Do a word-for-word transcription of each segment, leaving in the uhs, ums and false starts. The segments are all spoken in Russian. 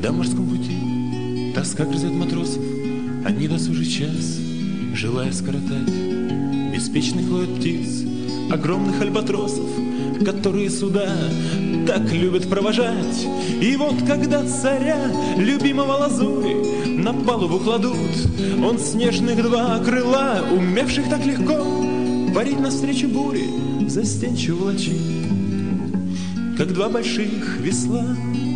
Когда в морском пути тоска грызет матросов, а недосужий час, желая скоротать, беспечных ловят птиц, огромных альбатросов, которые суда так любят провожать. И вот когда царя, любимого лазури, на палубу кладут, он снежных два крыла, умевших так легко парить навстречу буре, застенчиво волочит, как два больших весла.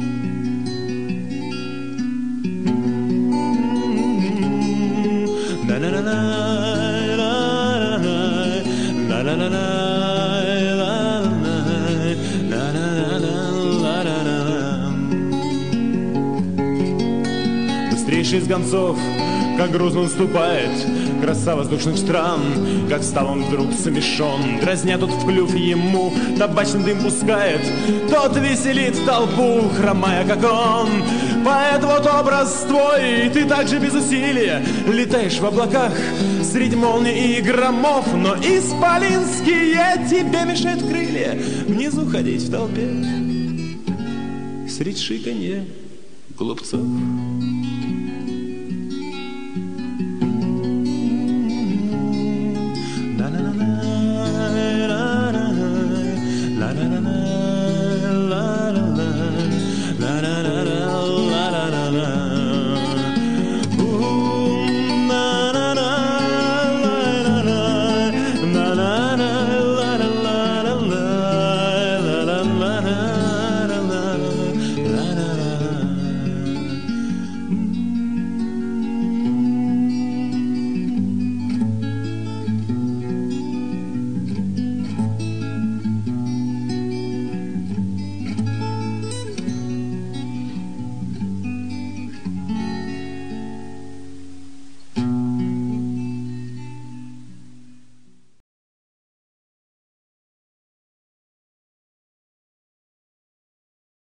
Быстрейший из гонцов, как грузно наступает краса воздушных стран, как стал он вдруг смешон. Дразня тут в клюв ему, табачный дым пускает, тот веселит толпу, хромая, как он. Поэт, вот образ твой, ты так же без усилия летаешь в облаках среди молний и громов, но исполинские тебе мешают крылья внизу ходить в толпе средь шиканья глупцов.